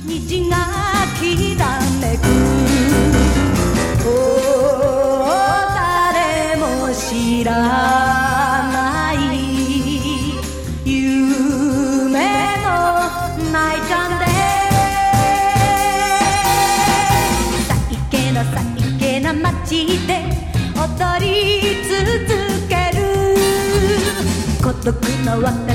虹がきらめく誰も知らない夢のないちゃんでさいけな街で踊り続ける孤独な私